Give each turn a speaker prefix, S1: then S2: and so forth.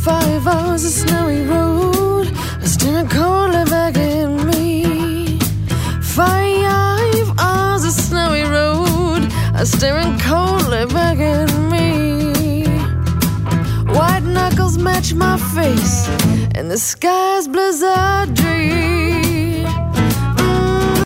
S1: 5 hours of snowy road, staring coldly back at me. 5 hours of snowy road, staring coldly back at me. White knuckles match my face, and the sky's blizzard dream.